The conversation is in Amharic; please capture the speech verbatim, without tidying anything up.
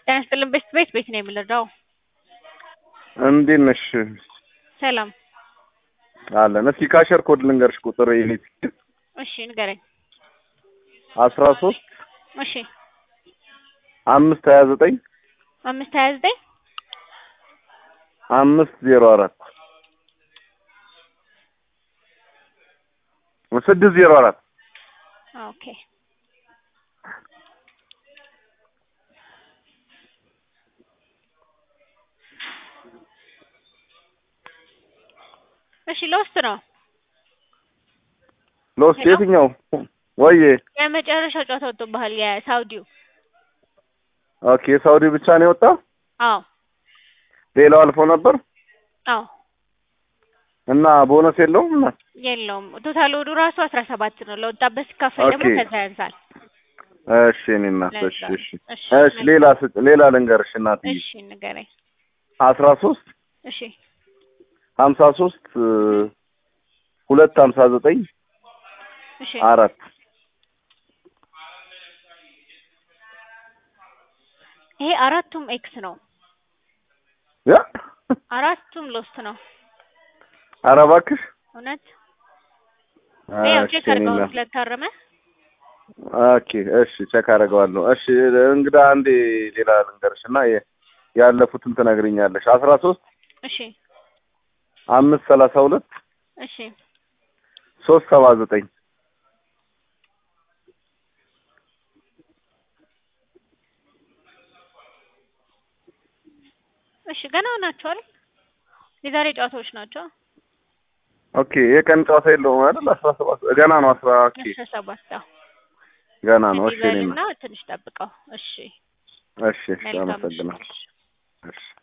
ጤና ይስጥልኝ ቤት ቤት ቤት ነው የምልረዳው። እንዴት ነሽ? ሰላም አለን። እስኪ ካሸር ኮድ ልንገርሽ ቁጥር የኔት እሺ ንገረኝ። አስራ ሶስት እሺ አምስት ሀያ ዘጠኝ አምስት ሀያ ዘጠኝ አምስት ዜሮ አራት ስድስት ዜሮ አራት ኦኬ እሺ ሎስት ነው ሎስት የትኛው ወይ የመጨረሻው ጨዋታ ወጥቶብሃል የሳውዲው? ኦኬ ሳውዲ ብቻ ነው የወጣው? አዎ ሌላው አልፎ ነበር? አዎ እና ቦነስ የለውም? የለውም። ቶታል ወዱ ራሱ አስራ ሰባት ነው። ለወጣበት ሲካፈል ደግሞ ከዛ ያንሳል። እሺ እኔ እናት እሺ እሺ እሺ ሌላ ሌላ ልንገርሽ እናት እሺ ንገረኝ። አስራ ሶስት እሺ ሀምሳ ሶስት ሁለት ሀምሳ ዘጠኝ እሺ አራት ይሄ አራቱም ኤክስ ነው። ያ አራቱም ሎስት ነው። ኧረ እባክሽ እውነት ያው ቼክ አድርገው ስለታረመ። ኦኬ እሺ ቼክ አደርገዋለሁ። እሺ እንግዳ አንዴ ሌላ ልንገርሽና ያለፉትን ትነግሪኛለሽ። አስራ ሶስት እሺ አምስት ሰላሳ ሁለት እሺ ሶስት ሰባ ዘጠኝ እሺ ገና ናቸው አይደል? የዛሬ ጨዋታዎች ናቸው። ኦኬ የቀን ጨዋታ የለውም አይደል? አስራ ሰባት ገና ነው። አስራ ኦኬ አስራ ሰባት ገና ነው። እሺ እና ትንሽ ጠብቀው። እሺ እሺ እሺ አመሰግናለሁ። እሺ